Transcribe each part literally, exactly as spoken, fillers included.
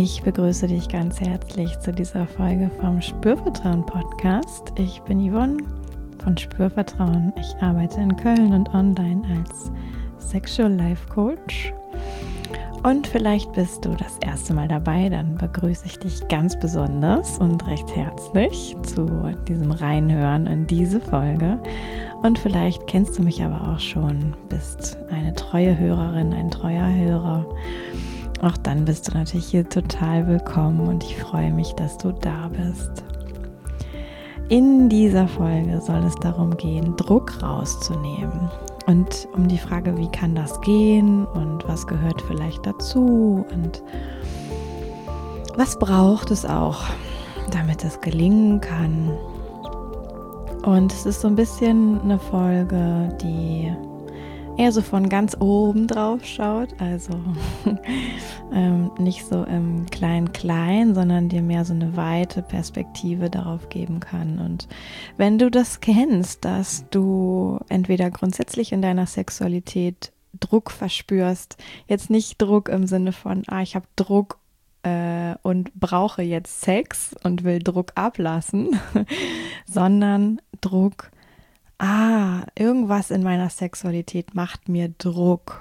Ich begrüße dich ganz herzlich zu dieser Folge vom Spürvertrauen Podcast. Ich bin Yvonne von Spürvertrauen. Ich arbeite in Köln und online als Sexual Life Coach. Und vielleicht bist du das erste Mal dabei, dann begrüße ich dich ganz besonders und recht herzlich zu diesem Reinhören in diese Folge. Und vielleicht kennst du mich aber auch schon, bist eine treue Hörerin, ein treuer Hörer. Auch dann bist du natürlich hier total willkommen und ich freue mich, dass du da bist. In dieser Folge soll es darum gehen, Druck rauszunehmen und um die Frage, wie kann das gehen und was gehört vielleicht dazu und was braucht es auch, damit es gelingen kann. Und es ist so ein bisschen eine Folge, die eher so von ganz oben drauf schaut, also ähm, nicht so im Klein-Klein, sondern dir mehr so eine weite Perspektive darauf geben kann. Und wenn du das kennst, dass du entweder grundsätzlich in deiner Sexualität Druck verspürst, jetzt nicht Druck im Sinne von, ah, ich habe Druck äh, und brauche jetzt Sex und will Druck ablassen, sondern Druck, ah, irgendwas in meiner Sexualität macht mir Druck.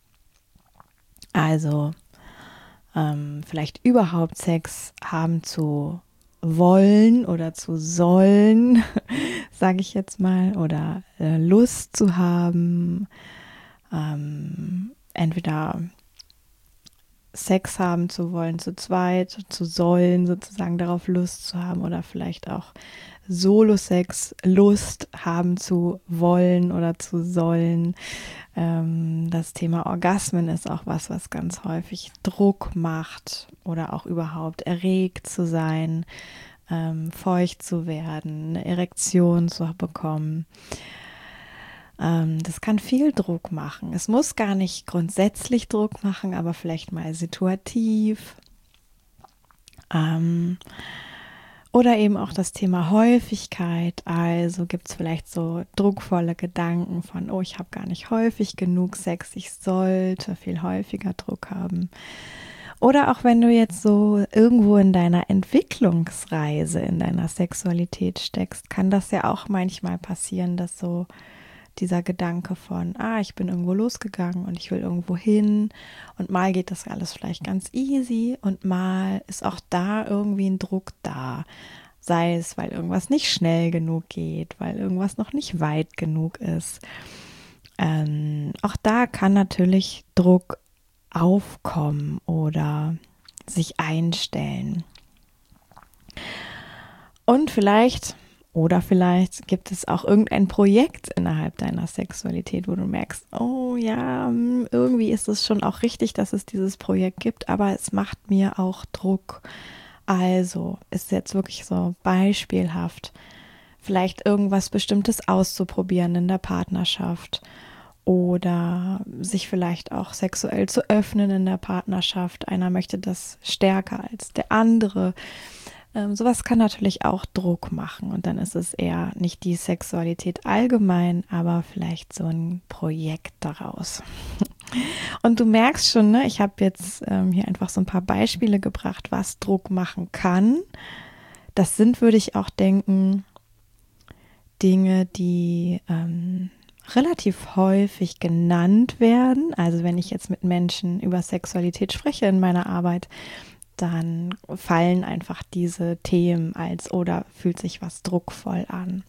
Also ähm, vielleicht überhaupt Sex haben zu wollen oder zu sollen, sage ich jetzt mal, oder äh, Lust zu haben, ähm, entweder Sex haben zu wollen zu zweit, zu sollen, sozusagen darauf Lust zu haben oder vielleicht auch Solo-Sex, Lust haben zu wollen oder zu sollen. Ähm, das Thema Orgasmen ist auch was, was ganz häufig Druck macht oder auch überhaupt erregt zu sein, ähm, feucht zu werden, eine Erektion zu bekommen. Ähm, das kann viel Druck machen. Es muss gar nicht grundsätzlich Druck machen, aber vielleicht mal situativ. Ähm, Oder eben auch das Thema Häufigkeit, also gibt es vielleicht so druckvolle Gedanken von, oh, ich habe gar nicht häufig genug Sex, ich sollte viel häufiger Druck haben. Oder auch wenn du jetzt so irgendwo in deiner Entwicklungsreise, in deiner Sexualität steckst, kann das ja auch manchmal passieren, dass so dieser Gedanke von, ah, ich bin irgendwo losgegangen und ich will irgendwo hin und mal geht das alles vielleicht ganz easy und mal ist auch da irgendwie ein Druck da, sei es, weil irgendwas nicht schnell genug geht, weil irgendwas noch nicht weit genug ist. Ähm, auch da kann natürlich Druck aufkommen oder sich einstellen. Und vielleicht Oder vielleicht gibt es auch irgendein Projekt innerhalb deiner Sexualität, wo du merkst, oh ja, irgendwie ist es schon auch richtig, dass es dieses Projekt gibt, aber es macht mir auch Druck. Also ist jetzt wirklich so beispielhaft, vielleicht irgendwas Bestimmtes auszuprobieren in der Partnerschaft oder sich vielleicht auch sexuell zu öffnen in der Partnerschaft. Einer möchte das stärker als der andere. Ähm, sowas kann natürlich auch Druck machen und dann ist es eher nicht die Sexualität allgemein, aber vielleicht so ein Projekt daraus. Und du merkst schon, ne, ich habe jetzt ähm, hier einfach so ein paar Beispiele gebracht, was Druck machen kann. Das sind, würde ich auch denken, Dinge, die ähm, relativ häufig genannt werden. Also wenn ich jetzt mit Menschen über Sexualität spreche in meiner Arbeit, dann fallen einfach diese Themen als oder fühlt sich was druckvoll an.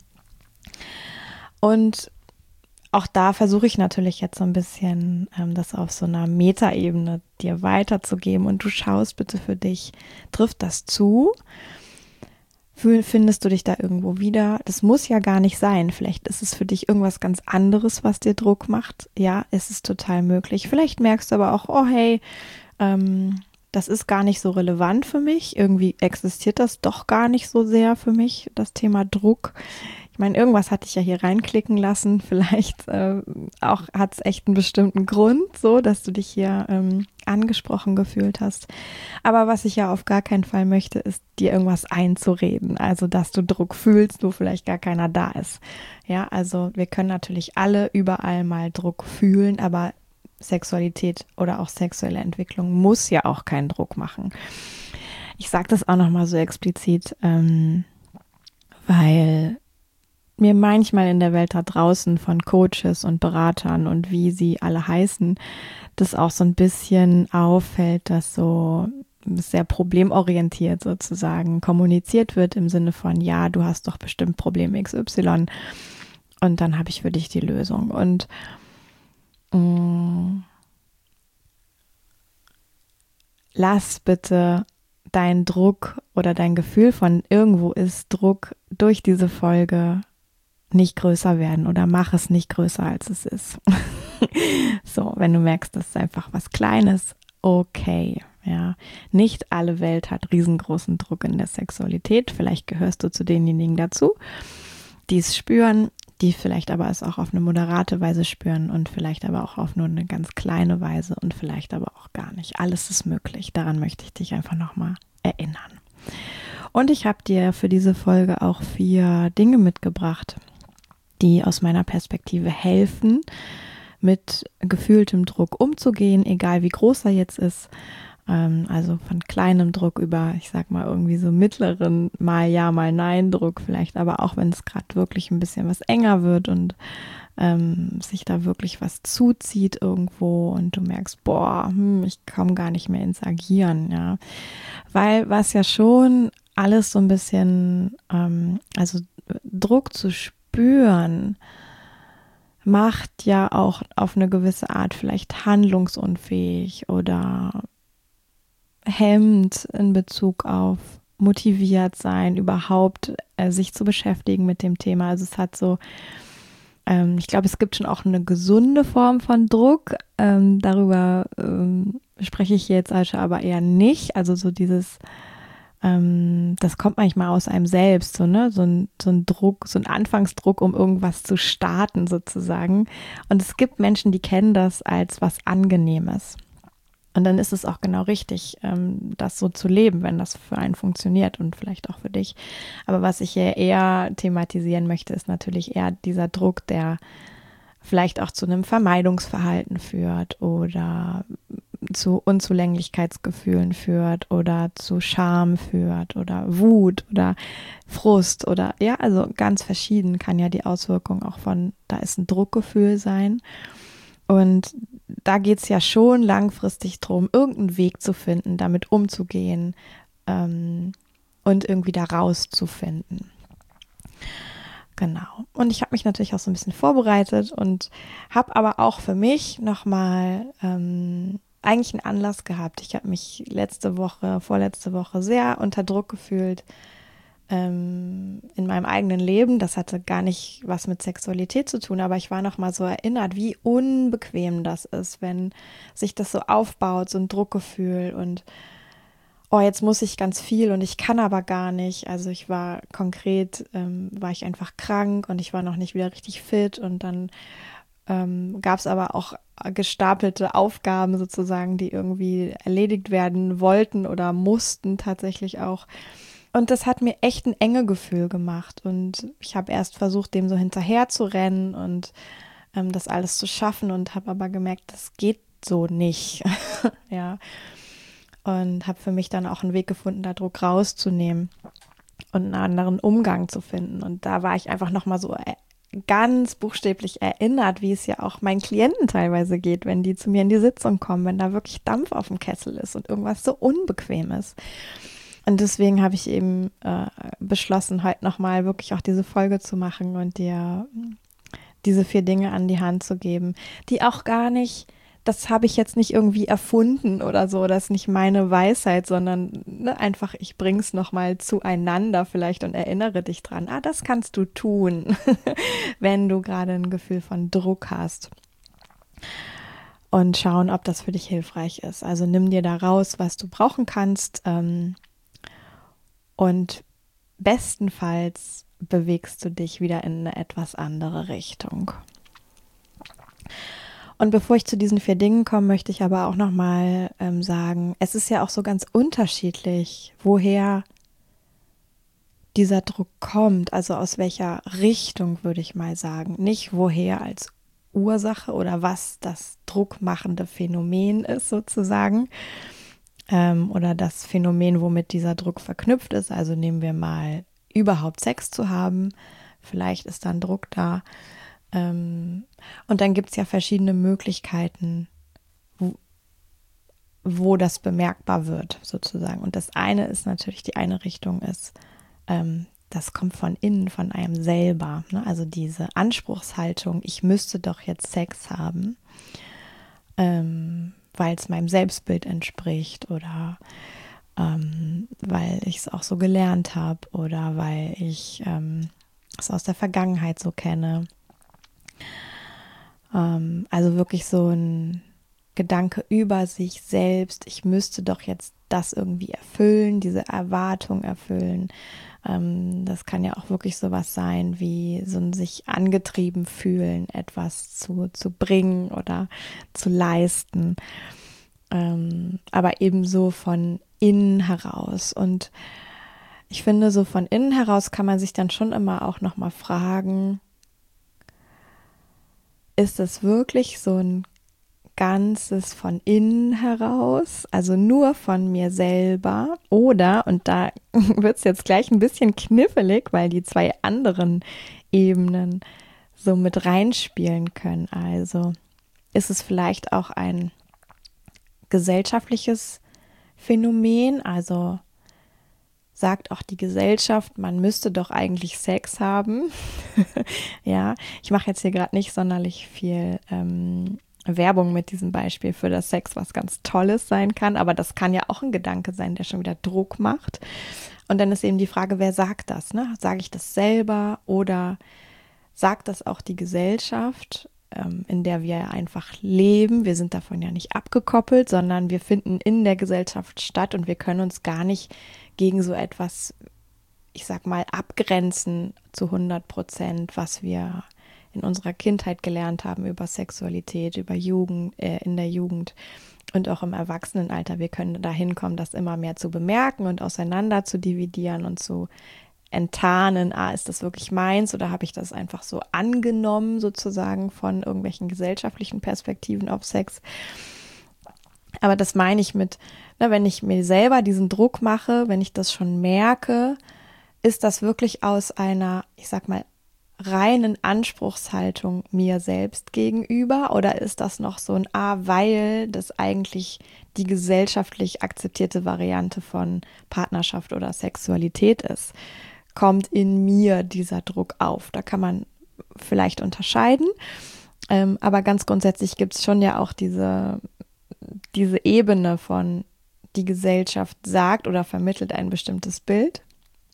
Und auch da versuche ich natürlich jetzt so ein bisschen ähm, das auf so einer Metaebene dir weiterzugeben und du schaust bitte für dich, trifft das zu? Findest du dich da irgendwo wieder? Das muss ja gar nicht sein. Vielleicht ist es für dich irgendwas ganz anderes, was dir Druck macht. Ja, es ist total möglich. Vielleicht merkst du aber auch, oh hey, ähm, das ist gar nicht so relevant für mich. Irgendwie existiert das doch gar nicht so sehr für mich, das Thema Druck. Ich meine, irgendwas hatte ich ja hier reinklicken lassen. Vielleicht äh, auch hat es echt einen bestimmten Grund, so, dass du dich hier ähm, angesprochen gefühlt hast. Aber was ich ja auf gar keinen Fall möchte, ist dir irgendwas einzureden. Also, dass du Druck fühlst, wo vielleicht gar keiner da ist. Ja, also wir können natürlich alle überall mal Druck fühlen, aber Sexualität oder auch sexuelle Entwicklung muss ja auch keinen Druck machen. Ich sage das auch nochmal so explizit, ähm, weil mir manchmal in der Welt da draußen von Coaches und Beratern und wie sie alle heißen, das auch so ein bisschen auffällt, dass so sehr problemorientiert sozusagen kommuniziert wird im Sinne von, ja, du hast doch bestimmt Problem X Y und dann habe ich für dich die Lösung. Und mh, lass bitte dein Druck oder dein Gefühl von irgendwo ist Druck durch diese Folge nicht größer werden oder mach es nicht größer, als es ist. So, wenn du merkst, das ist einfach was Kleines, okay, ja. Nicht alle Welt hat riesengroßen Druck in der Sexualität. Vielleicht gehörst du zu denjenigen dazu, die es spüren, die vielleicht aber es auch auf eine moderate Weise spüren und vielleicht aber auch auf nur eine ganz kleine Weise und vielleicht aber auch gar nicht. Alles ist möglich. Daran möchte ich dich einfach nochmal erinnern. Und ich habe dir für diese Folge auch vier Dinge mitgebracht, die aus meiner Perspektive helfen, mit gefühltem Druck umzugehen, egal wie groß er jetzt ist. Ähm, also von kleinem Druck über, ich sag mal, irgendwie so mittleren mal Ja, mal Nein Druck vielleicht, aber auch wenn es gerade wirklich ein bisschen was enger wird und ähm, sich da wirklich was zuzieht irgendwo und du merkst, boah, hm, ich komme gar nicht mehr ins Agieren, ja. Weil was ja schon alles so ein bisschen, ähm, also Druck zu spüren, macht ja auch auf eine gewisse Art vielleicht handlungsunfähig oder hemmt in Bezug auf motiviert sein, überhaupt äh, sich zu beschäftigen mit dem Thema. Also es hat so, ähm, ich glaube, es gibt schon auch eine gesunde Form von Druck. Ähm, darüber ähm, spreche ich jetzt also aber eher nicht. Also so dieses Ähm, das kommt manchmal aus einem selbst, so, ne? So ein, so ein Druck, so ein Anfangsdruck, um irgendwas zu starten sozusagen. Und es gibt Menschen, die kennen das als was Angenehmes. Und dann ist es auch genau richtig, ähm, das so zu leben, wenn das für einen funktioniert und vielleicht auch für dich. Aber was ich hier eher thematisieren möchte, ist natürlich eher dieser Druck, der vielleicht auch zu einem Vermeidungsverhalten führt oder zu Unzulänglichkeitsgefühlen führt oder zu Scham führt oder Wut oder Frust oder ja, also ganz verschieden kann ja die Auswirkung auch von, da ist ein Druckgefühl sein. Und da geht es ja schon langfristig drum, irgendeinen Weg zu finden, damit umzugehen ähm, und irgendwie da rauszufinden. Genau. Und ich habe mich natürlich auch so ein bisschen vorbereitet und habe aber auch für mich nochmal ähm, eigentlich einen Anlass gehabt. Ich habe mich letzte Woche, vorletzte Woche sehr unter Druck gefühlt ähm, in meinem eigenen Leben. Das hatte gar nicht was mit Sexualität zu tun, aber ich war nochmal so erinnert, wie unbequem das ist, wenn sich das so aufbaut, so ein Druckgefühl und oh, jetzt muss ich ganz viel und ich kann aber gar nicht. Also ich war konkret, ähm, war ich einfach krank und ich war noch nicht wieder richtig fit und dann ähm, gab es aber auch gestapelte Aufgaben sozusagen, die irgendwie erledigt werden wollten oder mussten tatsächlich auch. Und das hat mir echt ein enge Gefühl gemacht und ich habe erst versucht, dem so hinterher zu rennen und ähm, das alles zu schaffen und habe aber gemerkt, das geht so nicht. Ja. Und habe für mich dann auch einen Weg gefunden, da Druck rauszunehmen und einen anderen Umgang zu finden. Und da war ich einfach nochmal so ganz buchstäblich erinnert, wie es ja auch meinen Klienten teilweise geht, wenn die zu mir in die Sitzung kommen, wenn da wirklich Dampf auf dem Kessel ist und irgendwas so unbequem ist. Und deswegen habe ich eben äh, beschlossen, heute nochmal wirklich auch diese Folge zu machen und dir diese vier Dinge an die Hand zu geben, die auch gar nicht, das habe ich jetzt nicht irgendwie erfunden oder so, das ist nicht meine Weisheit, sondern ne, einfach, ich bring's nochmal zueinander vielleicht und erinnere dich dran, ah, das kannst du tun, wenn du gerade ein Gefühl von Druck hast. Und schauen, ob das für dich hilfreich ist. Also nimm dir da raus, was du brauchen kannst ähm, und bestenfalls bewegst du dich wieder in eine etwas andere Richtung. Und bevor ich zu diesen vier Dingen komme, möchte ich aber auch nochmal ähm, sagen, es ist ja auch so ganz unterschiedlich, woher dieser Druck kommt, also aus welcher Richtung, würde ich mal sagen. Nicht woher als Ursache oder was das druckmachende Phänomen ist sozusagen, ähm, oder das Phänomen, womit dieser Druck verknüpft ist. Also nehmen wir mal überhaupt Sex zu haben, vielleicht ist dann Druck da. Ähm, und dann gibt es ja verschiedene Möglichkeiten, wo, wo das bemerkbar wird sozusagen. Und das eine ist natürlich, die eine Richtung ist, ähm, das kommt von innen, von einem selber. Ne? Also diese Anspruchshaltung, ich müsste doch jetzt Sex haben, ähm, weil es meinem Selbstbild entspricht oder ähm, weil ich es auch so gelernt habe oder weil ich ähm, es aus der Vergangenheit so kenne. Ähm, also wirklich so ein Gedanke über sich selbst, ich müsste doch jetzt das irgendwie erfüllen, diese Erwartung erfüllen. Ähm, das kann ja auch wirklich sowas sein, wie so ein sich angetrieben fühlen, etwas zu, zu bringen oder zu leisten. Ähm, aber ebenso von innen heraus. Und ich finde, so von innen heraus kann man sich dann schon immer auch nochmal fragen, ist es wirklich so ein Ganzes von innen heraus, also nur von mir selber, oder, und da wird es jetzt gleich ein bisschen knifflig, weil die zwei anderen Ebenen so mit reinspielen können. Also ist es vielleicht auch ein gesellschaftliches Phänomen, also sagt auch die Gesellschaft, man müsste doch eigentlich Sex haben. Ja, ich mache jetzt hier gerade nicht sonderlich viel ähm, Werbung mit diesem Beispiel für das Sex, was ganz Tolles sein kann, aber das kann ja auch ein Gedanke sein, der schon wieder Druck macht. Und dann ist eben die Frage, wer sagt das? Ne? Sage ich das selber oder sagt das auch die Gesellschaft, ähm, in der wir einfach leben? Wir sind davon ja nicht abgekoppelt, sondern wir finden in der Gesellschaft statt und wir können uns gar nicht gegen so etwas, ich sag mal, abgrenzen zu hundert Prozent, was wir in unserer Kindheit gelernt haben über Sexualität, über Jugend, äh, in der Jugend und auch im Erwachsenenalter. Wir können dahin kommen, das immer mehr zu bemerken und auseinander zu dividieren und zu enttarnen, ah, ist das wirklich meins oder habe ich das einfach so angenommen sozusagen von irgendwelchen gesellschaftlichen Perspektiven auf Sex. Aber das meine ich mit, na, wenn ich mir selber diesen Druck mache, wenn ich das schon merke, ist das wirklich aus einer, ich sag mal, reinen Anspruchshaltung mir selbst gegenüber oder ist das noch so ein Ah, weil das eigentlich die gesellschaftlich akzeptierte Variante von Partnerschaft oder Sexualität ist? Kommt in mir dieser Druck auf? Da kann man vielleicht unterscheiden, ähm, aber ganz grundsätzlich gibt es schon ja auch diese, diese Ebene von die Gesellschaft sagt oder vermittelt ein bestimmtes Bild.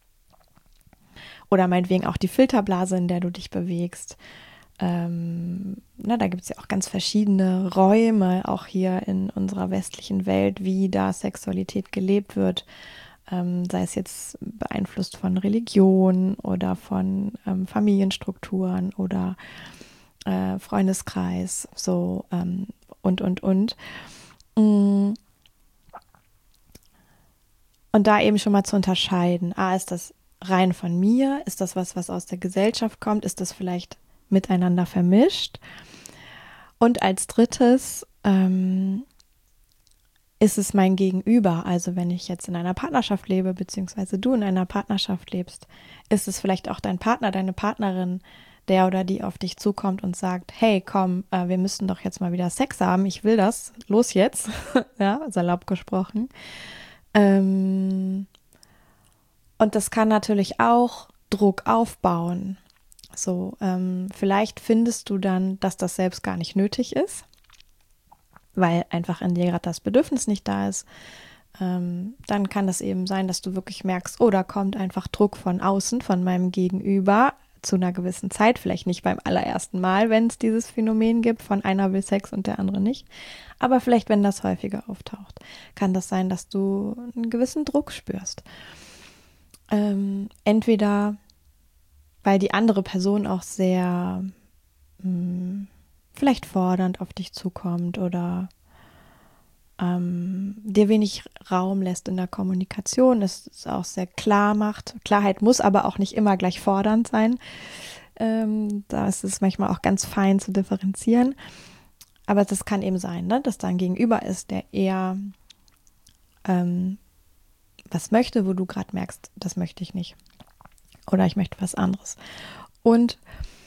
Oder meinetwegen auch die Filterblase, in der du dich bewegst. Ähm, na, da gibt es ja auch ganz verschiedene Räume, auch hier in unserer westlichen Welt, wie da Sexualität gelebt wird. Ähm, sei es jetzt beeinflusst von Religion oder von ähm, Familienstrukturen oder äh, Freundeskreis, so ähm, und, und, und. Und da eben schon mal zu unterscheiden, ah, ist das rein von mir? Ist das was, was aus der Gesellschaft kommt? Ist das vielleicht miteinander vermischt? Und als drittes ähm, ist es mein Gegenüber. Also wenn ich jetzt in einer Partnerschaft lebe, beziehungsweise du in einer Partnerschaft lebst, ist es vielleicht auch dein Partner, deine Partnerin, der oder die auf dich zukommt und sagt, hey, komm, äh, wir müssen doch jetzt mal wieder Sex haben. Ich will das. Los jetzt. Ja, salopp gesprochen. Ähm, Und das kann natürlich auch Druck aufbauen. So, ähm, vielleicht findest du dann, dass das selbst gar nicht nötig ist, weil einfach in dir gerade das Bedürfnis nicht da ist. Ähm, dann kann das eben sein, dass du wirklich merkst, oh, da kommt einfach Druck von außen, von meinem Gegenüber zu einer gewissen Zeit, vielleicht nicht beim allerersten Mal, wenn es dieses Phänomen gibt, von einer will Sex und der andere nicht, aber vielleicht, wenn das häufiger auftaucht, kann das sein, dass du einen gewissen Druck spürst. Ähm, entweder, weil die andere Person auch sehr mh, vielleicht fordernd auf dich zukommt oder ähm, dir wenig Raum lässt in der Kommunikation, es auch sehr klar macht. Klarheit muss aber auch nicht immer gleich fordernd sein. Ähm, da ist es manchmal auch ganz fein zu differenzieren. Aber das kann eben sein, ne? Dass da ein Gegenüber ist, der eher ähm, was möchte, wo du gerade merkst, das möchte ich nicht. Oder ich möchte was anderes. Und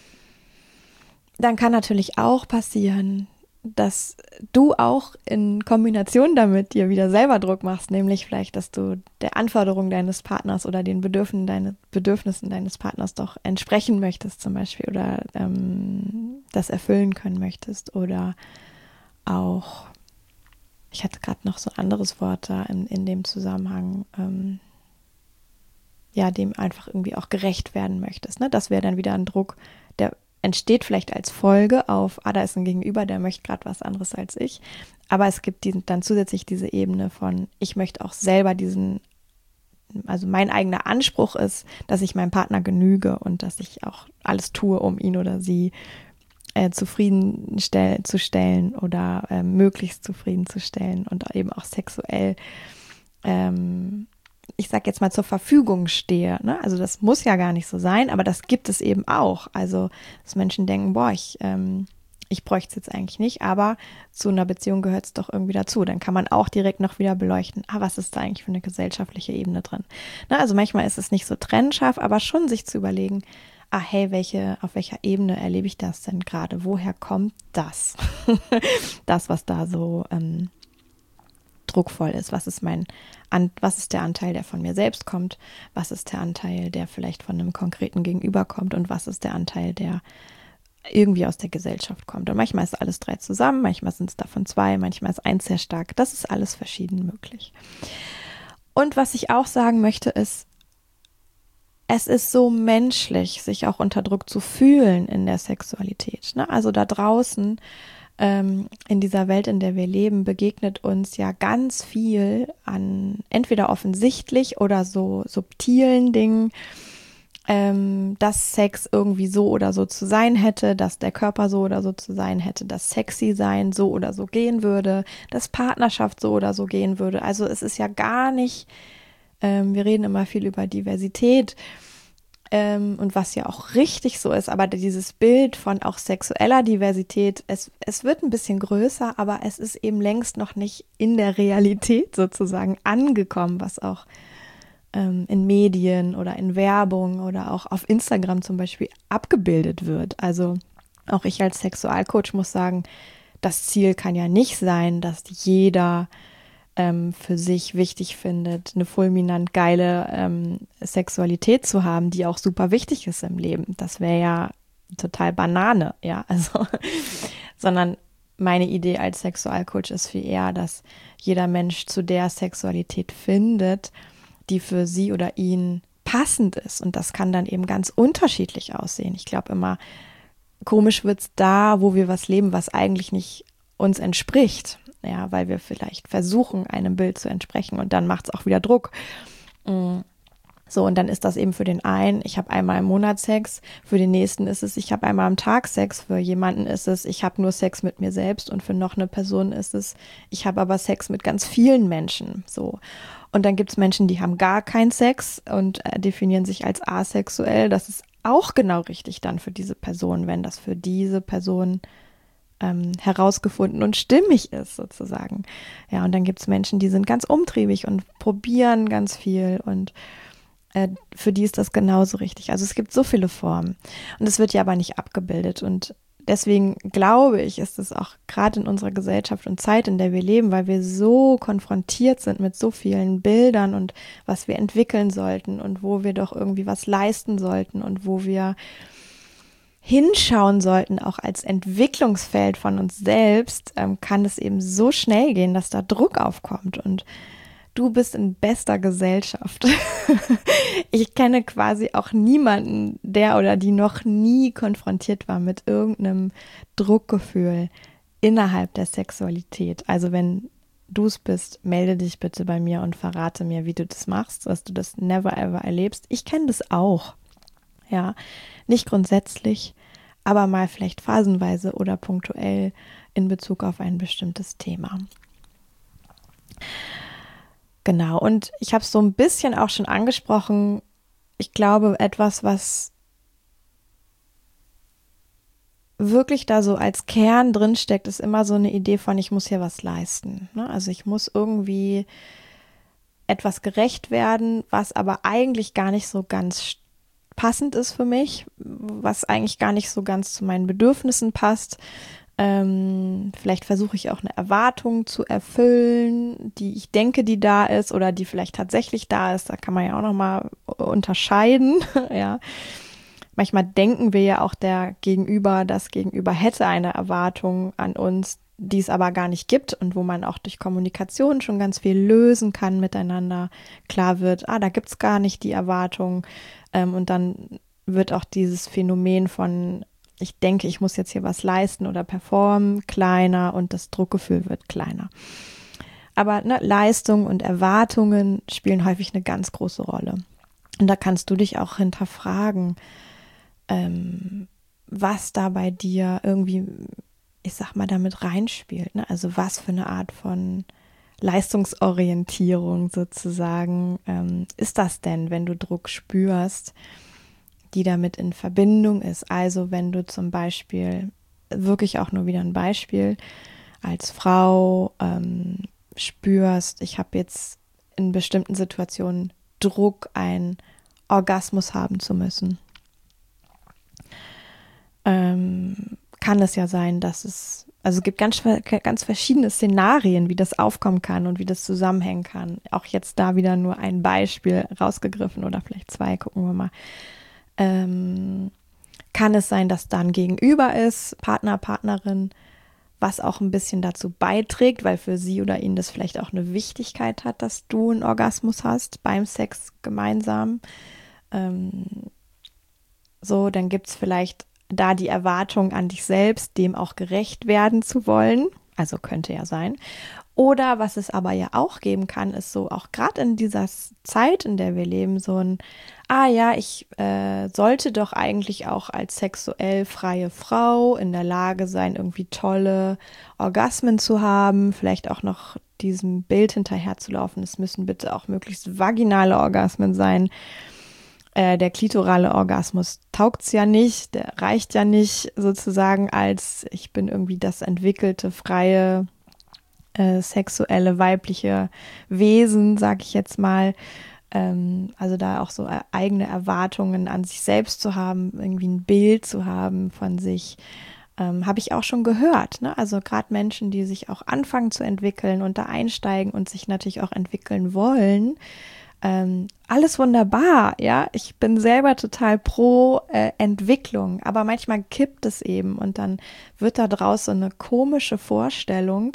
dann kann natürlich auch passieren, dass du auch in Kombination damit dir wieder selber Druck machst, nämlich vielleicht, dass du der Anforderung deines Partners oder den Bedürfnissen, deine, Bedürfnissen deines Partners doch entsprechen möchtest zum Beispiel oder ähm, das erfüllen können möchtest oder auch, ich hatte gerade noch so ein anderes Wort da in, in dem Zusammenhang, ähm, ja, dem einfach irgendwie auch gerecht werden möchtest. Ne? Das wäre dann wieder ein Druck, der entsteht vielleicht als Folge auf, ah, da ist ein Gegenüber, der möchte gerade was anderes als ich. Aber es gibt diesen, dann zusätzlich diese Ebene von, ich möchte auch selber diesen, also mein eigener Anspruch ist, dass ich meinem Partner genüge und dass ich auch alles tue, um ihn oder sie äh, zufriedenzustellen oder äh, möglichst zufriedenzustellen und eben auch sexuell ähm, ich sag jetzt mal, zur Verfügung stehe. Ne? Also das muss ja gar nicht so sein, aber das gibt es eben auch. Also, dass Menschen denken, boah, ich, ähm, ich bräuchte es jetzt eigentlich nicht, aber zu einer Beziehung gehört es doch irgendwie dazu. Dann kann man auch direkt noch wieder beleuchten, ah, was ist da eigentlich für eine gesellschaftliche Ebene drin? Ne? Also manchmal ist es nicht so trennscharf, aber schon sich zu überlegen, ah, hey, welche, auf welcher Ebene erlebe ich das denn gerade? Woher kommt das? Das, was da so ähm, druckvoll ist. Was ist mein, an, was ist der Anteil, der von mir selbst kommt? Was ist der Anteil, der vielleicht von einem konkreten Gegenüber kommt? Und was ist der Anteil, der irgendwie aus der Gesellschaft kommt? Und manchmal ist alles drei zusammen, manchmal sind es davon zwei, manchmal ist eins sehr stark. Das ist alles verschieden möglich. Und was ich auch sagen möchte, ist, es ist so menschlich, sich auch unter Druck zu fühlen in der Sexualität. Ne? Also da draußen in dieser Welt, in der wir leben, begegnet uns ja ganz viel an entweder offensichtlich oder so subtilen Dingen, ähm, dass Sex irgendwie so oder so zu sein hätte, dass der Körper so oder so zu sein hätte, dass sexy sein so oder so gehen würde, dass Partnerschaft so oder so gehen würde. Also es ist ja gar nicht, ähm, wir reden immer viel über Diversität, Ähm, und was ja auch richtig so ist, aber dieses Bild von auch sexueller Diversität, es, es wird ein bisschen größer, aber es ist eben längst noch nicht in der Realität sozusagen angekommen, was auch ähm, in Medien oder in Werbung oder auch auf Instagram zum Beispiel abgebildet wird. Also auch ich als Sexualcoach muss sagen, das Ziel kann ja nicht sein, dass jeder für sich wichtig findet, eine fulminant geile ähm, Sexualität zu haben, die auch super wichtig ist im Leben. Das wäre ja total Banane, ja, also, sondern meine Idee als Sexualcoach ist viel eher, dass jeder Mensch zu der Sexualität findet, die für sie oder ihn passend ist. Und das kann dann eben ganz unterschiedlich aussehen. Ich glaube immer, komisch wird es da, wo wir was leben, was eigentlich nicht uns entspricht. Ja, weil wir vielleicht versuchen, einem Bild zu entsprechen und dann macht es auch wieder Druck. So, und dann ist das eben für den einen, ich habe einmal im Monat Sex, für den nächsten ist es, ich habe einmal am Tag Sex, für jemanden ist es, ich habe nur Sex mit mir selbst und für noch eine Person ist es, ich habe aber Sex mit ganz vielen Menschen. So. Und dann gibt es Menschen, die haben gar keinen Sex und äh, definieren sich als asexuell. Das ist auch genau richtig dann für diese Person, wenn das für diese Person Ähm, herausgefunden und stimmig ist sozusagen. Ja, und dann gibt es Menschen, die sind ganz umtriebig und probieren ganz viel und äh, für die ist das genauso richtig. Also es gibt so viele Formen und es wird ja aber nicht abgebildet und deswegen glaube ich, ist es auch gerade in unserer Gesellschaft und Zeit, in der wir leben, weil wir so konfrontiert sind mit so vielen Bildern und was wir entwickeln sollten und wo wir doch irgendwie was leisten sollten und wo wir hinschauen sollten, auch als Entwicklungsfeld von uns selbst, ähm, kann es eben so schnell gehen, dass da Druck aufkommt und du bist in bester Gesellschaft. Ich kenne quasi auch niemanden, der oder die noch nie konfrontiert war mit irgendeinem Druckgefühl innerhalb der Sexualität. Also wenn du es bist, melde dich bitte bei mir und verrate mir, wie du das machst, dass du das never ever erlebst. Ich kenne das auch. Ja, nicht grundsätzlich, aber mal vielleicht phasenweise oder punktuell in Bezug auf ein bestimmtes Thema. Genau, und ich habe es so ein bisschen auch schon angesprochen. Ich glaube, etwas, was wirklich da so als Kern drin steckt, ist immer so eine Idee von, ich muss hier was leisten. Ne? Also ich muss irgendwie etwas gerecht werden, was aber eigentlich gar nicht so ganz passend ist für mich, was eigentlich gar nicht so ganz zu meinen Bedürfnissen passt. Ähm, vielleicht versuche ich auch eine Erwartung zu erfüllen, die ich denke, die da ist oder die vielleicht tatsächlich da ist. Da kann man ja auch nochmal unterscheiden, ja. Manchmal denken wir ja auch, der Gegenüber, das Gegenüber hätte eine Erwartung an uns, die es aber gar nicht gibt und wo man auch durch Kommunikation schon ganz viel lösen kann miteinander. Klar wird, ah, da gibt es gar nicht die Erwartung. Ähm, und dann wird auch dieses Phänomen von, ich denke, ich muss jetzt hier was leisten oder performen, kleiner und das Druckgefühl wird kleiner. Aber ne, Leistung und Erwartungen spielen häufig eine ganz große Rolle. Und da kannst du dich auch hinterfragen, ähm, was da bei dir irgendwie, ich sag mal, damit reinspielt. Ne? Also was für eine Art von Leistungsorientierung sozusagen ähm, ist das denn, wenn du Druck spürst, die damit in Verbindung ist. Also wenn du zum Beispiel, wirklich auch nur wieder ein Beispiel, als Frau ähm, spürst, ich habe jetzt in bestimmten Situationen Druck, einen Orgasmus haben zu müssen. Ähm, kann es ja sein, dass es, also es gibt ganz, ganz verschiedene Szenarien, wie das aufkommen kann und wie das zusammenhängen kann. Auch jetzt da wieder nur ein Beispiel rausgegriffen oder vielleicht zwei, gucken wir mal. Ähm, kann es sein, dass da ein Gegenüber ist, Partner, Partnerin, was auch ein bisschen dazu beiträgt, weil für sie oder ihn das vielleicht auch eine Wichtigkeit hat, dass du einen Orgasmus hast beim Sex gemeinsam. Ähm, so, dann gibt es vielleicht da die Erwartung an dich selbst, dem auch gerecht werden zu wollen. Also könnte ja sein. Oder was es aber ja auch geben kann, ist so auch gerade in dieser Zeit, in der wir leben, so ein, ah ja, ich äh, sollte doch eigentlich auch als sexuell freie Frau in der Lage sein, irgendwie tolle Orgasmen zu haben, vielleicht auch noch diesem Bild hinterherzulaufen. Es müssen bitte auch möglichst vaginale Orgasmen sein. Äh, der klitorale Orgasmus taugt's ja nicht, der reicht ja nicht sozusagen als, ich bin irgendwie das entwickelte, freie, äh, sexuelle, weibliche Wesen, sag ich jetzt mal. Ähm, also da auch so eigene Erwartungen an sich selbst zu haben, irgendwie ein Bild zu haben von sich, ähm, habe ich auch schon gehört. Ne? Also gerade Menschen, die sich auch anfangen zu entwickeln und da einsteigen und sich natürlich auch entwickeln wollen, Ähm, alles wunderbar, ja. Ich bin selber total pro äh, Entwicklung, aber manchmal kippt es eben und dann wird da draus so eine komische Vorstellung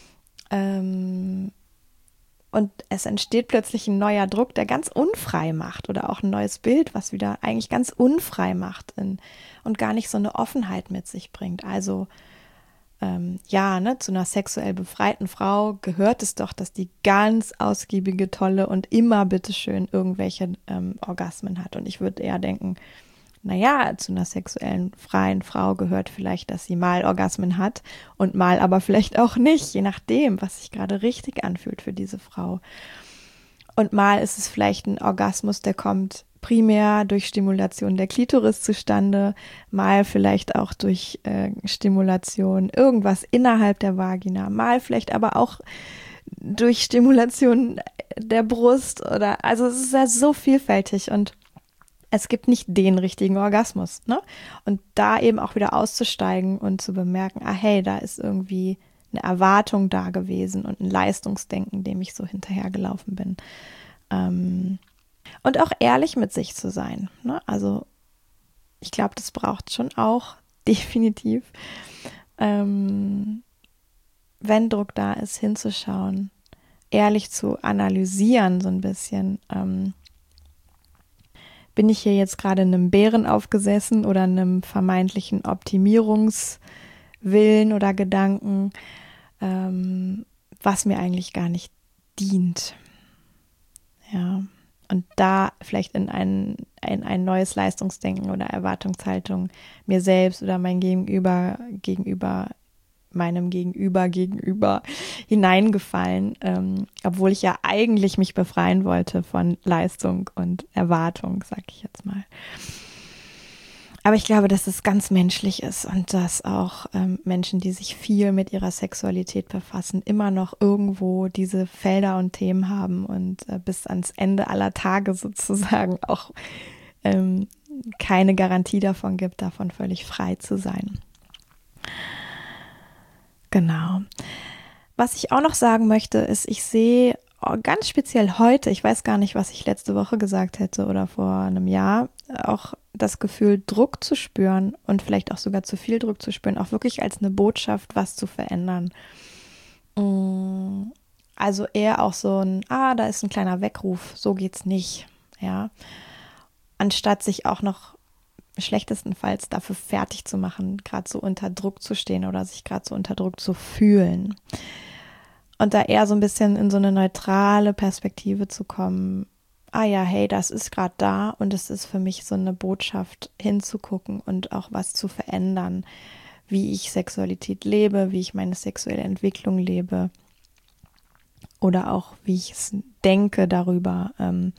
ähm, und es entsteht plötzlich ein neuer Druck, der ganz unfrei macht oder auch ein neues Bild, was wieder eigentlich ganz unfrei macht in, und gar nicht so eine Offenheit mit sich bringt. Also Ähm, ja, ne, zu einer sexuell befreiten Frau gehört es doch, dass die ganz ausgiebige, tolle und immer bitteschön irgendwelche ähm, Orgasmen hat. Und ich würde eher denken, naja, zu einer sexuellen, freien Frau gehört vielleicht, dass sie mal Orgasmen hat und mal aber vielleicht auch nicht, je nachdem, was sich gerade richtig anfühlt für diese Frau. Und mal ist es vielleicht ein Orgasmus, der kommt primär durch Stimulation der Klitoris zustande, mal vielleicht auch durch äh, Stimulation irgendwas innerhalb der Vagina, mal vielleicht aber auch durch Stimulation der Brust oder, also es ist ja so vielfältig und es gibt nicht den richtigen Orgasmus, ne? Und da eben auch wieder auszusteigen und zu bemerken, ah hey, da ist irgendwie eine Erwartung da gewesen und ein Leistungsdenken, dem ich so hinterhergelaufen bin. Ähm, Und auch ehrlich mit sich zu sein. Ne? Also ich glaube, das braucht schon auch definitiv, ähm, wenn Druck da ist, hinzuschauen, ehrlich zu analysieren so ein bisschen. Ähm, bin ich hier jetzt gerade einem Bären aufgesessen oder einem vermeintlichen Optimierungswillen oder Gedanken, ähm, was mir eigentlich gar nicht dient. Ja. Und da vielleicht in ein, in ein neues Leistungsdenken oder Erwartungshaltung mir selbst oder mein Gegenüber, gegenüber meinem Gegenüber, gegenüber hineingefallen, ähm, obwohl ich ja eigentlich mich befreien wollte von Leistung und Erwartung, sag ich jetzt mal. Aber ich glaube, dass es ganz menschlich ist und dass auch ähm, Menschen, die sich viel mit ihrer Sexualität befassen, immer noch irgendwo diese Felder und Themen haben und äh, bis ans Ende aller Tage sozusagen auch ähm, keine Garantie davon gibt, davon völlig frei zu sein. Genau. Was ich auch noch sagen möchte, ist, ich sehe ganz speziell heute, ich weiß gar nicht, was ich letzte Woche gesagt hätte oder vor einem Jahr, auch das Gefühl, Druck zu spüren und vielleicht auch sogar zu viel Druck zu spüren, auch wirklich als eine Botschaft, was zu verändern. Also eher auch so ein, ah, da ist ein kleiner Weckruf, so geht's nicht, ja. Anstatt sich auch noch schlechtestenfalls dafür fertig zu machen, gerade so unter Druck zu stehen oder sich gerade so unter Druck zu fühlen. Und da eher so ein bisschen in so eine neutrale Perspektive zu kommen. Ah ja, hey, das ist gerade da und es ist für mich so eine Botschaft hinzugucken und auch was zu verändern, wie ich Sexualität lebe, wie ich meine sexuelle Entwicklung lebe oder auch wie ich es denke darüber.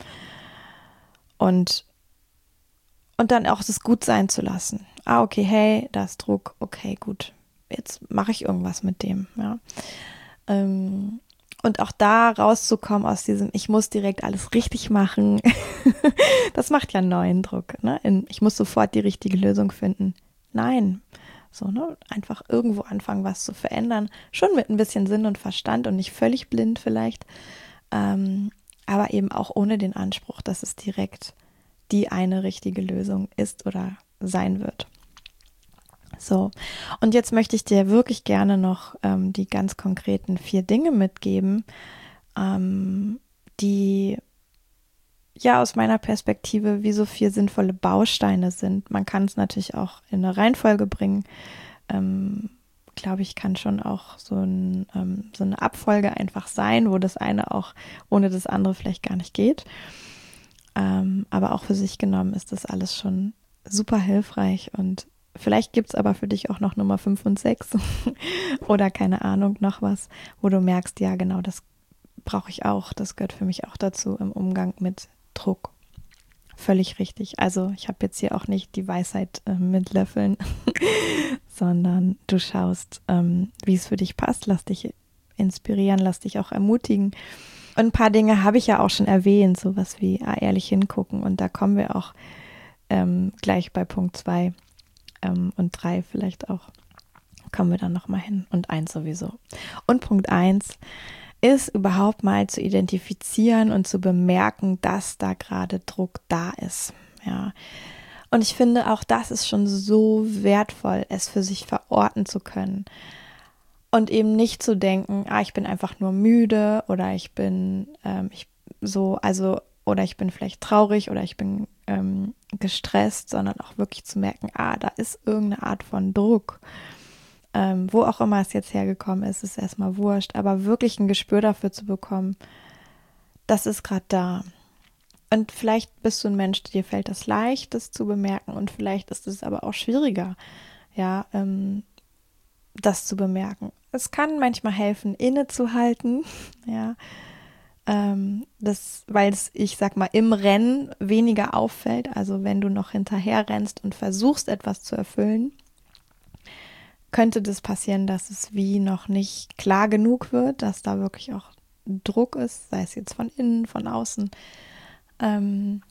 Und, und dann auch es gut sein zu lassen. Ah, okay, hey, da ist Druck, okay, gut, jetzt mache ich irgendwas mit dem, ja. Und auch da rauszukommen aus diesem, ich muss direkt alles richtig machen, das macht ja einen neuen Druck. Ne? In, ich muss sofort die richtige Lösung finden. Nein, so, ne? Einfach irgendwo anfangen, was zu verändern. Schon mit ein bisschen Sinn und Verstand und nicht völlig blind vielleicht, ähm, aber eben auch ohne den Anspruch, dass es direkt die eine richtige Lösung ist oder sein wird. So, und jetzt möchte ich dir wirklich gerne noch ähm, die ganz konkreten vier Dinge mitgeben, ähm, die ja aus meiner Perspektive wie so vier sinnvolle Bausteine sind. Man kann es natürlich auch in eine Reihenfolge bringen. Ähm, glaube ich, kann schon auch so, ein, ähm, so eine Abfolge einfach sein, wo das eine auch ohne das andere vielleicht gar nicht geht. Ähm, aber auch für sich genommen ist das alles schon super hilfreich und vielleicht gibt es aber für dich auch noch Nummer fünf und sechs oder keine Ahnung, noch was, wo du merkst, ja genau, das brauche ich auch, das gehört für mich auch dazu im Umgang mit Druck. Völlig richtig. Also ich habe jetzt hier auch nicht die Weisheit äh, mit Löffeln, sondern du schaust, ähm, wie es für dich passt, lass dich inspirieren, lass dich auch ermutigen. Und ein paar Dinge habe ich ja auch schon erwähnt, sowas wie ah, ehrlich hingucken und da kommen wir auch ähm, gleich bei Punkt zwei. Und drei vielleicht auch, kommen wir dann nochmal hin und eins sowieso. Und Punkt eins ist überhaupt mal zu identifizieren und zu bemerken, dass da gerade Druck da ist. Ja. Und ich finde, auch das ist schon so wertvoll, es für sich verorten zu können. Und eben nicht zu denken, ah, ich bin einfach nur müde oder ich bin ähm, ich so, also oder ich bin vielleicht traurig oder ich bin ähm, gestresst, sondern auch wirklich zu merken, ah, da ist irgendeine Art von Druck. Ähm, wo auch immer es jetzt hergekommen ist, ist erstmal wurscht, aber wirklich ein Gespür dafür zu bekommen, das ist gerade da. Und vielleicht bist du ein Mensch, dir fällt das leicht, das zu bemerken und vielleicht ist es aber auch schwieriger, ja, ähm, das zu bemerken. Es kann manchmal helfen, innezuhalten, ja, ähm, das, weil es, ich sag mal, im Rennen weniger auffällt, also wenn du noch hinterher rennst und versuchst, etwas zu erfüllen, könnte das passieren, dass es wie noch nicht klar genug wird, dass da wirklich auch Druck ist, sei es jetzt von innen, von außen, ähm,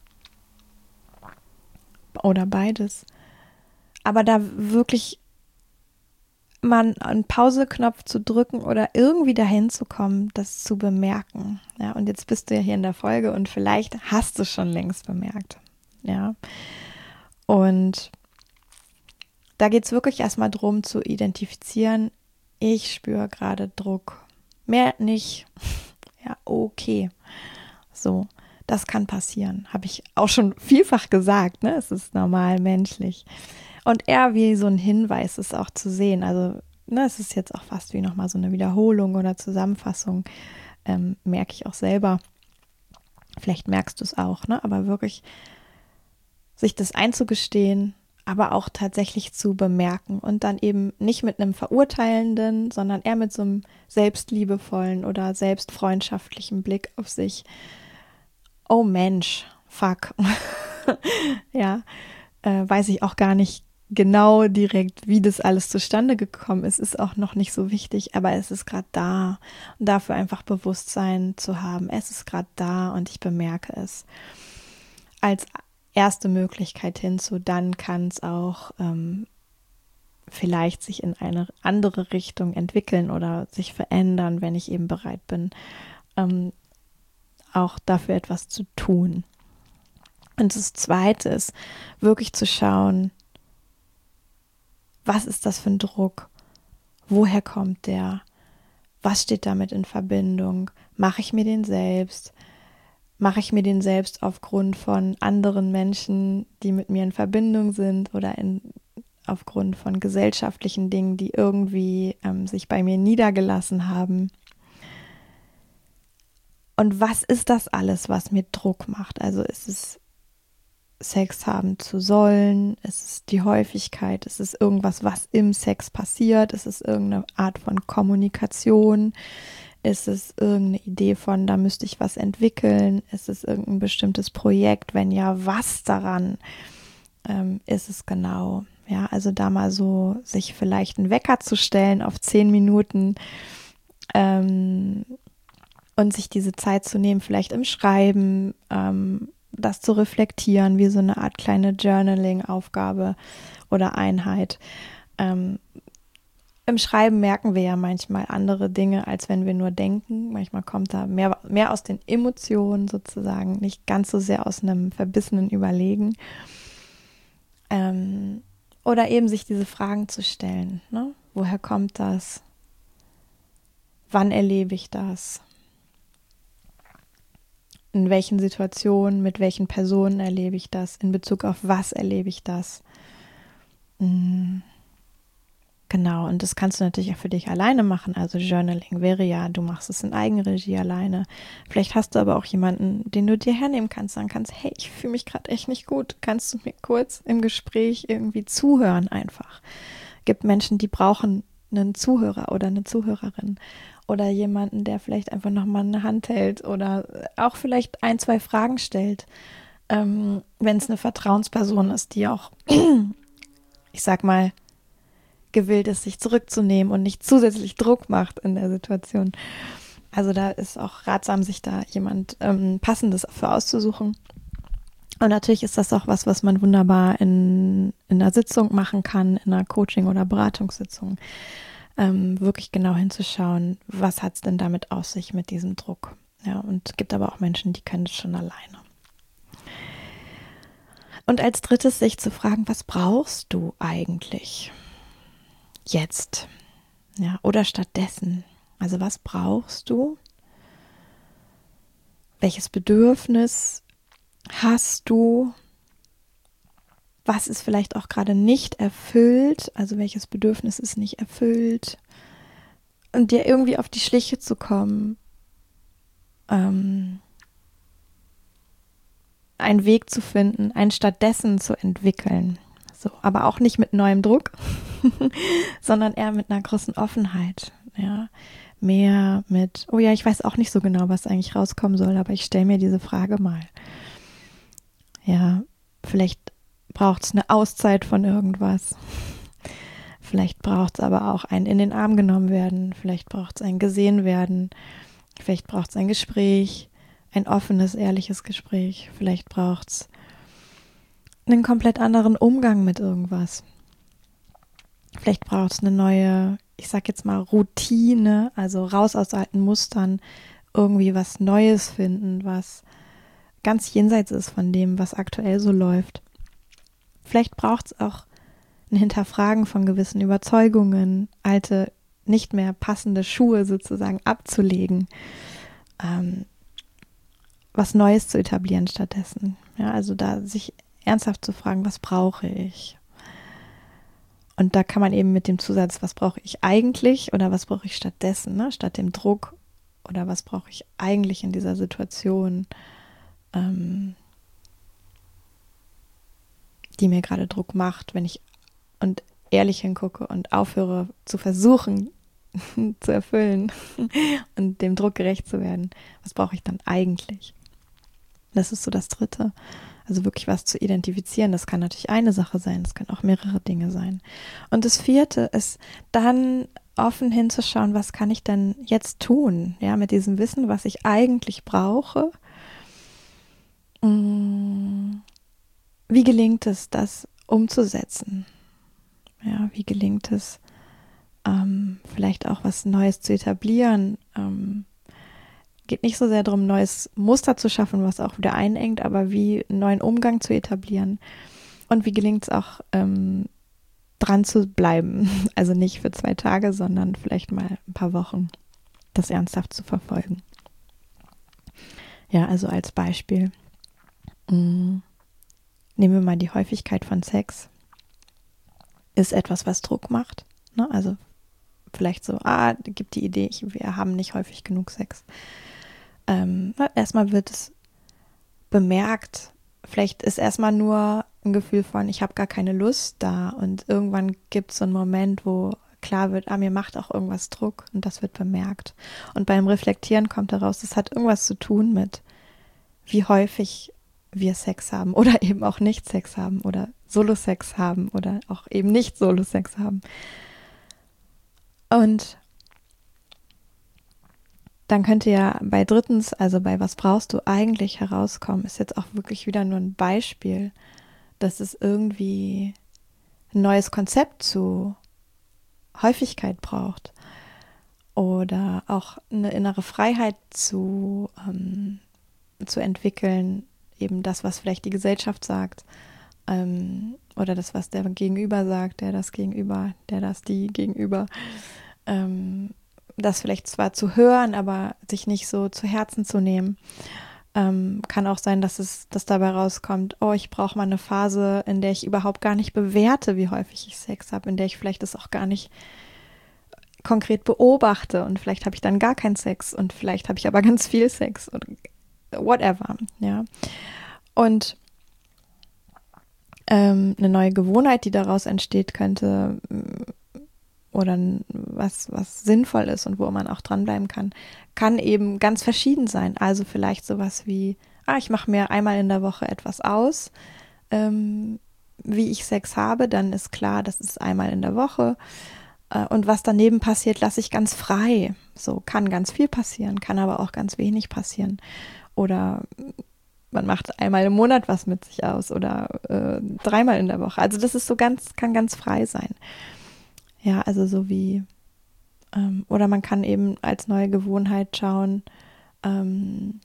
oder beides. Aber da wirklich mal einen Pauseknopf zu drücken oder irgendwie dahin zu kommen, das zu bemerken. Ja, und jetzt bist du ja hier in der Folge und vielleicht hast du es schon längst bemerkt. Ja. Und da geht es wirklich erstmal darum zu identifizieren, ich spüre gerade Druck. Mehr nicht. Ja, okay. So, das kann passieren. Habe ich auch schon vielfach gesagt, ne? Es ist normal, menschlich. Und eher wie so ein Hinweis ist auch zu sehen. Also, ne, es ist jetzt auch fast wie nochmal so eine Wiederholung oder Zusammenfassung. Ähm, merke ich auch selber. Vielleicht merkst du es auch, ne? Aber wirklich sich das einzugestehen, aber auch tatsächlich zu bemerken und dann eben nicht mit einem verurteilenden, sondern eher mit so einem selbstliebevollen oder selbstfreundschaftlichen Blick auf sich. Oh Mensch, fuck. Ja, äh, weiß ich auch gar nicht genau direkt, wie das alles zustande gekommen ist, ist auch noch nicht so wichtig, aber es ist gerade da und dafür einfach Bewusstsein zu haben. Es ist gerade da und ich bemerke es. Als erste Möglichkeit hinzu, dann kann es auch ähm, vielleicht sich in eine andere Richtung entwickeln oder sich verändern, wenn ich eben bereit bin, ähm, auch dafür etwas zu tun. Und das Zweite ist, wirklich zu schauen, was ist das für ein Druck? Woher kommt der? Was steht damit in Verbindung? Mache ich mir den selbst? Mache ich mir den selbst aufgrund von anderen Menschen, die mit mir in Verbindung sind oder in, aufgrund von gesellschaftlichen Dingen, die irgendwie ähm, sich bei mir niedergelassen haben? Und was ist das alles, was mir Druck macht? Also ist es Sex haben zu sollen? Ist es die Häufigkeit? Ist es irgendwas, was im Sex passiert? Ist es irgendeine Art von Kommunikation? Ist es irgendeine Idee von, da müsste ich was entwickeln? Ist es irgendein bestimmtes Projekt? Wenn ja, was daran ähm, ist es genau? Ja, also da mal so sich vielleicht einen Wecker zu stellen auf zehn Minuten ähm, und sich diese Zeit zu nehmen, vielleicht im Schreiben, ähm, das zu reflektieren, wie so eine Art kleine Journaling-Aufgabe oder Einheit. Ähm, Im Schreiben merken wir ja manchmal andere Dinge, als wenn wir nur denken. Manchmal kommt da mehr, mehr aus den Emotionen sozusagen, nicht ganz so sehr aus einem verbissenen Überlegen. Ähm, oder eben sich diese Fragen zu stellen. Ne? Woher kommt das? Wann erlebe ich das? In welchen Situationen, mit welchen Personen erlebe ich das? In Bezug auf was erlebe ich das? Mhm. Genau, und das kannst du natürlich auch für dich alleine machen. Also Journaling wäre ja, du machst es in Eigenregie alleine. Vielleicht hast du aber auch jemanden, den du dir hernehmen kannst, sagen kannst, hey, ich fühle mich gerade echt nicht gut. Kannst du mir kurz im Gespräch irgendwie zuhören einfach? Gibt Menschen, die brauchen einen Zuhörer oder eine Zuhörerin oder jemanden, der vielleicht einfach nochmal eine Hand hält oder auch vielleicht ein, zwei Fragen stellt. Ähm, wenn es eine Vertrauensperson ist, die auch, ich sag mal, gewillt ist, sich zurückzunehmen und nicht zusätzlich Druck macht in der Situation. Also da ist auch ratsam, sich da jemand ähm, Passendes für auszusuchen. Und natürlich ist das auch was, was man wunderbar in, in einer Sitzung machen kann, in einer Coaching- oder Beratungssitzung. Ähm, wirklich genau hinzuschauen, was hat es denn damit auf sich mit diesem Druck. Ja, und es gibt aber auch Menschen, die können das schon alleine. Und als drittes sich zu fragen, was brauchst du eigentlich jetzt? Ja, oder stattdessen. Also was brauchst du? Welches Bedürfnis hast du? Was ist vielleicht auch gerade nicht erfüllt? Also welches Bedürfnis ist nicht erfüllt? Und dir irgendwie auf die Schliche zu kommen, ähm, einen Weg zu finden, einen stattdessen zu entwickeln. So, aber auch nicht mit neuem Druck, sondern eher mit einer großen Offenheit. Ja, mehr mit, oh ja, ich weiß auch nicht so genau, was eigentlich rauskommen soll, aber ich stelle mir diese Frage mal. Ja, vielleicht braucht es eine Auszeit von irgendwas. Vielleicht braucht es aber auch ein in den Arm genommen werden. Vielleicht braucht es ein gesehen werden. Vielleicht braucht es ein Gespräch, ein offenes, ehrliches Gespräch. Vielleicht braucht es einen komplett anderen Umgang mit irgendwas. Vielleicht braucht es eine neue, ich sag jetzt mal Routine, also raus aus alten Mustern, irgendwie was Neues finden, was ganz jenseits ist von dem, was aktuell so läuft. Vielleicht braucht es auch ein Hinterfragen von gewissen Überzeugungen, alte, nicht mehr passende Schuhe sozusagen abzulegen, ähm, was Neues zu etablieren stattdessen. Ja, also da sich ernsthaft zu fragen, was brauche ich? Und da kann man eben mit dem Zusatz, was brauche ich eigentlich oder was brauche ich stattdessen, ne? Statt dem Druck oder was brauche ich eigentlich in dieser Situation, ähm, die mir gerade Druck macht, wenn ich und ehrlich hingucke und aufhöre zu versuchen zu erfüllen und dem Druck gerecht zu werden. Was brauche ich dann eigentlich? Das ist so das Dritte. Also wirklich was zu identifizieren, das kann natürlich eine Sache sein, das können auch mehrere Dinge sein. Und das vierte ist dann offen hinzuschauen, was kann ich denn jetzt tun, ja, mit diesem Wissen, was ich eigentlich brauche. Wie gelingt es, das umzusetzen? Ja, wie gelingt es, ähm, vielleicht auch was Neues zu etablieren? Ähm, geht nicht so sehr darum, ein neues Muster zu schaffen, was auch wieder einengt, aber wie einen neuen Umgang zu etablieren. Und wie gelingt es auch, ähm, dran zu bleiben? Also nicht für zwei Tage, sondern vielleicht mal ein paar Wochen, das ernsthaft zu verfolgen. Ja, also als Beispiel. Mh, nehmen wir mal die Häufigkeit von Sex. Ist etwas, was Druck macht. Ne? Also vielleicht so, ah, gibt die Idee, ich, wir haben nicht häufig genug Sex. Ähm, erstmal wird es bemerkt, vielleicht ist erstmal nur ein Gefühl von, ich habe gar keine Lust da, und irgendwann gibt es so einen Moment, wo klar wird, ah, mir macht auch irgendwas Druck, und das wird bemerkt. Und beim Reflektieren kommt heraus, das hat irgendwas zu tun mit, wie häufig wir Sex haben oder eben auch nicht Sex haben oder Solo-Sex haben oder auch eben nicht Solo-Sex haben. Und dann könnte ja bei drittens, also bei was brauchst du eigentlich herauskommen, ist jetzt auch wirklich wieder nur ein Beispiel, dass es irgendwie ein neues Konzept zu Häufigkeit braucht oder auch eine innere Freiheit zu, ähm, zu entwickeln, eben das, was vielleicht die Gesellschaft sagt, ähm, oder das, was der Gegenüber sagt, der das Gegenüber, der das die Gegenüber, ähm, das vielleicht zwar zu hören, aber sich nicht so zu Herzen zu nehmen. Ähm, kann auch sein, dass es, dass dabei rauskommt, oh, ich brauche mal eine Phase, in der ich überhaupt gar nicht bewerte, wie häufig ich Sex habe, in der ich vielleicht das auch gar nicht konkret beobachte, und vielleicht habe ich dann gar keinen Sex und vielleicht habe ich aber ganz viel Sex und whatever, ja. Und ähm, eine neue Gewohnheit, die daraus entsteht, könnte oder was, was sinnvoll ist und wo man auch dranbleiben kann, kann eben ganz verschieden sein. Also vielleicht sowas wie, ah, ich mache mir einmal in der Woche etwas aus, ähm, wie ich Sex habe, dann ist klar, das ist einmal in der Woche. Äh, und was daneben passiert, lasse ich ganz frei. So kann ganz viel passieren, kann aber auch ganz wenig passieren. Oder man macht einmal im Monat was mit sich aus oder äh, dreimal in der Woche. Also das ist so ganz, kann ganz frei sein. Ja, also so wie, ähm, oder man kann eben als neue Gewohnheit schauen, ähm,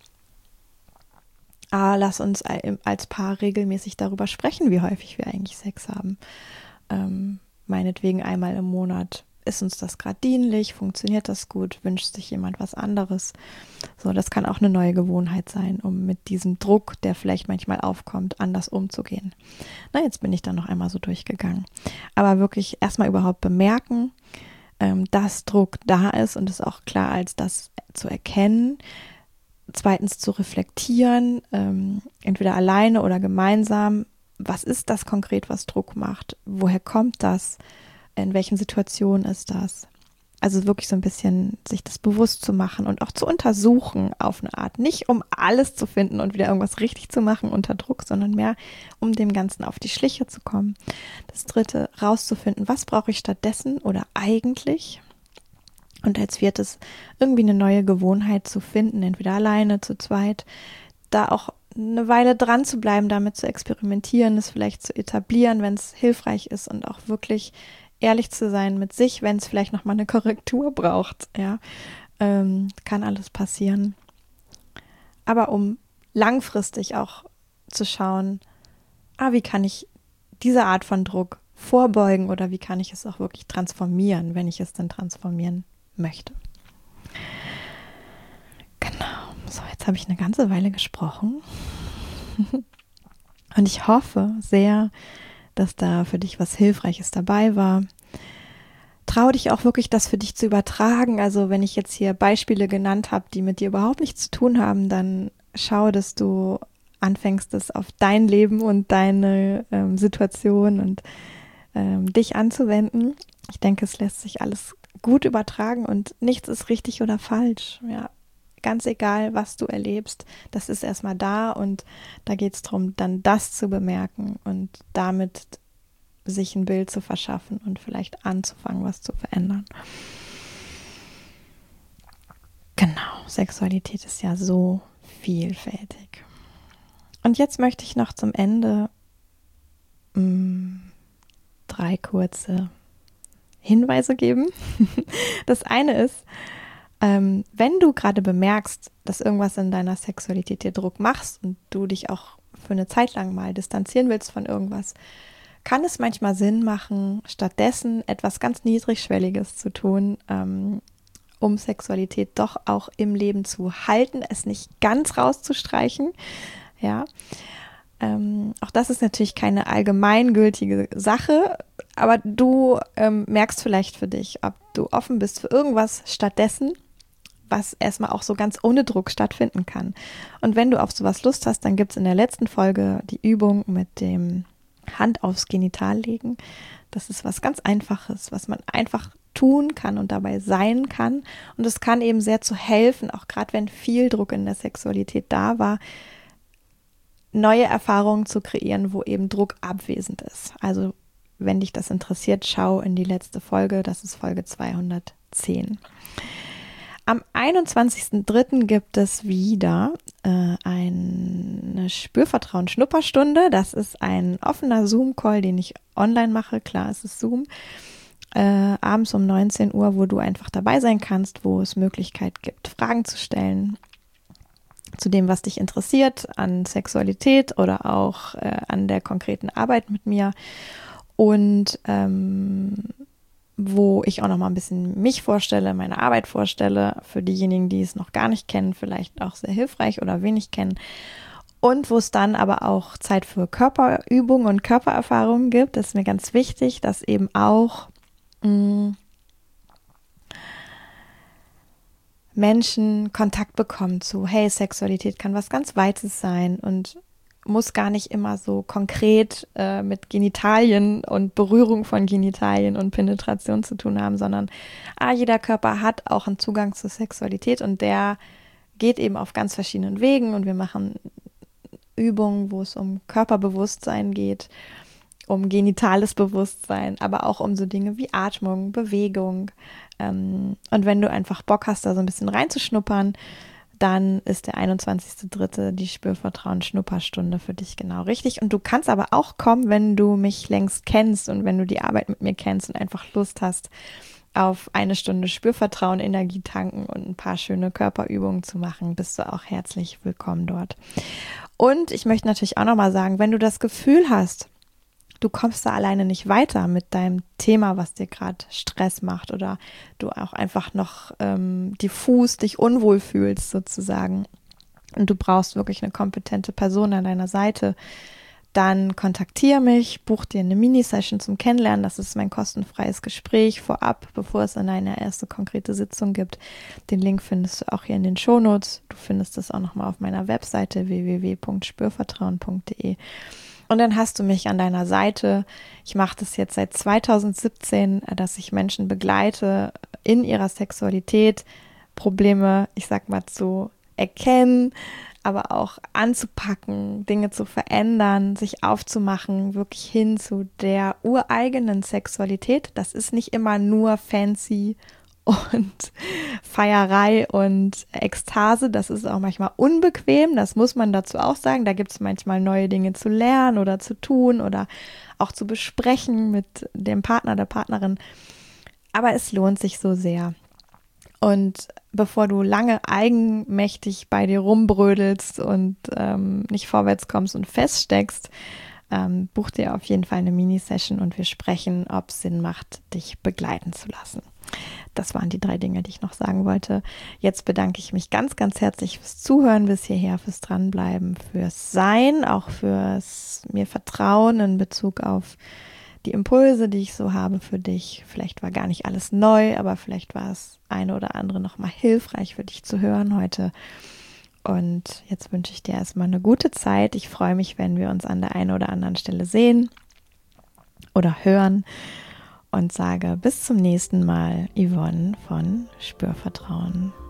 ah, lass uns als Paar regelmäßig darüber sprechen, wie häufig wir eigentlich Sex haben. Ähm, meinetwegen einmal im Monat. Ist uns das gerade dienlich? Funktioniert das gut? Wünscht sich jemand was anderes? So, das kann auch eine neue Gewohnheit sein, um mit diesem Druck, der vielleicht manchmal aufkommt, anders umzugehen. Na, jetzt bin ich dann noch einmal so durchgegangen. Aber wirklich erstmal überhaupt bemerken, ähm, dass Druck da ist und es auch klar als das zu erkennen. Zweitens zu reflektieren, ähm, entweder alleine oder gemeinsam. Was ist das konkret, was Druck macht? Woher kommt das? In welchen Situationen ist das? Also wirklich so ein bisschen sich das bewusst zu machen und auch zu untersuchen auf eine Art. Nicht um alles zu finden und wieder irgendwas richtig zu machen unter Druck, sondern mehr um dem Ganzen auf die Schliche zu kommen. Das dritte, rauszufinden, was brauche ich stattdessen oder eigentlich? Und als viertes, irgendwie eine neue Gewohnheit zu finden, entweder alleine, zu zweit, da auch eine Weile dran zu bleiben, damit zu experimentieren, es vielleicht zu etablieren, wenn es hilfreich ist, und auch wirklich ehrlich zu sein mit sich, wenn es vielleicht nochmal eine Korrektur braucht, ja, ähm, kann alles passieren. Aber um langfristig auch zu schauen, ah, wie kann ich diese Art von Druck vorbeugen oder wie kann ich es auch wirklich transformieren, wenn ich es dann transformieren möchte. Genau, so jetzt habe ich eine ganze Weile gesprochen und ich hoffe sehr, dass da für dich was Hilfreiches dabei war. Trau dich auch wirklich, das für dich zu übertragen. Also wenn ich jetzt hier Beispiele genannt habe, die mit dir überhaupt nichts zu tun haben, dann schau, dass du anfängst, das auf dein Leben und deine ähm, Situation und ähm, dich anzuwenden. Ich denke, es lässt sich alles gut übertragen und nichts ist richtig oder falsch. Ja, ganz egal, was du erlebst, das ist erstmal da und da geht es darum, dann das zu bemerken und damit sich ein Bild zu verschaffen und vielleicht anzufangen, was zu verändern. Genau, Sexualität ist ja so vielfältig. Und jetzt möchte ich noch zum Ende mh, drei kurze Hinweise geben. Das eine ist, ähm, wenn du gerade bemerkst, dass irgendwas in deiner Sexualität dir Druck machst und du dich auch für eine Zeit lang mal distanzieren willst von irgendwas, kann es manchmal Sinn machen, stattdessen etwas ganz Niedrigschwelliges zu tun, ähm, um Sexualität doch auch im Leben zu halten, es nicht ganz rauszustreichen. Ja, ähm, auch das ist natürlich keine allgemeingültige Sache, aber du ähm, merkst vielleicht für dich, ob du offen bist für irgendwas stattdessen, was erstmal auch so ganz ohne Druck stattfinden kann. Und wenn du auf sowas Lust hast, dann gibt es in der letzten Folge die Übung mit dem Hand aufs Genital legen. Das ist was ganz Einfaches, was man einfach tun kann und dabei sein kann. Und es kann eben sehr zu helfen, auch gerade wenn viel Druck in der Sexualität da war, neue Erfahrungen zu kreieren, wo eben Druck abwesend ist. Also wenn dich das interessiert, schau in die letzte Folge, das ist Folge zweihundertzehn. Am einundzwanzigsten dritten gibt es wieder äh, eine Spürvertrauen-Schnupperstunde. Das ist ein offener Zoom-Call, den ich online mache. Klar, es ist Zoom. Äh, abends um neunzehn Uhr, wo du einfach dabei sein kannst, wo es Möglichkeit gibt, Fragen zu stellen zu dem, was dich interessiert, an Sexualität oder auch äh, an der konkreten Arbeit mit mir. Und ähm, wo ich auch noch mal ein bisschen mich vorstelle, meine Arbeit vorstelle, für diejenigen, die es noch gar nicht kennen, vielleicht auch sehr hilfreich oder wenig kennen. Und wo es dann aber auch Zeit für Körperübungen und Körpererfahrungen gibt. Das ist mir ganz wichtig, dass eben auch mh, Menschen Kontakt bekommen zu, hey, Sexualität kann was ganz Weites sein und muss gar nicht immer so konkret äh, mit Genitalien und Berührung von Genitalien und Penetration zu tun haben, sondern ah, jeder Körper hat auch einen Zugang zur Sexualität und der geht eben auf ganz verschiedenen Wegen und wir machen Übungen, wo es um Körperbewusstsein geht, um genitales Bewusstsein, aber auch um so Dinge wie Atmung, Bewegung. Ähm, und wenn du einfach Bock hast, da so ein bisschen reinzuschnuppern, dann ist der einundzwanzigste dritte die Spürvertrauen-Schnupperstunde für dich genau richtig. Und du kannst aber auch kommen, wenn du mich längst kennst und wenn du die Arbeit mit mir kennst und einfach Lust hast, auf eine Stunde Spürvertrauen, Energie tanken und ein paar schöne Körperübungen zu machen, bist du auch herzlich willkommen dort. Und ich möchte natürlich auch nochmal sagen, wenn du das Gefühl hast, du kommst da alleine nicht weiter mit deinem Thema, was dir gerade Stress macht oder du auch einfach noch ähm, diffus dich unwohl fühlst sozusagen und du brauchst wirklich eine kompetente Person an deiner Seite, dann kontaktiere mich, buch dir eine Mini-Session zum Kennenlernen. Das ist mein kostenfreies Gespräch vorab, bevor es dann eine erste konkrete Sitzung gibt. Den Link findest du auch hier in den Shownotes. Du findest das auch nochmal auf meiner Webseite w w w punkt spürvertrauen punkt d e. Und dann hast du mich an deiner Seite. Ich mache das jetzt seit zweitausendsiebzehn, dass ich Menschen begleite in ihrer Sexualität, Probleme, ich sag mal, zu erkennen, aber auch anzupacken, Dinge zu verändern, sich aufzumachen, wirklich hin zu der ureigenen Sexualität. Das ist nicht immer nur fancy und Feierei und Ekstase, das ist auch manchmal unbequem, das muss man dazu auch sagen. Da gibt es manchmal neue Dinge zu lernen oder zu tun oder auch zu besprechen mit dem Partner, der Partnerin. Aber es lohnt sich so sehr. Und bevor du lange eigenmächtig bei dir rumbrödelst und ähm, nicht vorwärts kommst und feststeckst, ähm, buch dir auf jeden Fall eine Mini-Session und wir sprechen, ob es Sinn macht, dich begleiten zu lassen. Das waren die drei Dinge, die ich noch sagen wollte. Jetzt bedanke ich mich ganz, ganz herzlich fürs Zuhören bis hierher, fürs Dranbleiben, fürs Sein, auch fürs mir Vertrauen in Bezug auf die Impulse, die ich so habe für dich. Vielleicht war gar nicht alles neu, aber vielleicht war es eine oder andere nochmal hilfreich für dich zu hören heute. Und jetzt wünsche ich dir erstmal eine gute Zeit. Ich freue mich, wenn wir uns an der einen oder anderen Stelle sehen oder hören. Und sage bis zum nächsten Mal, Yvonne von Spürvertrauen.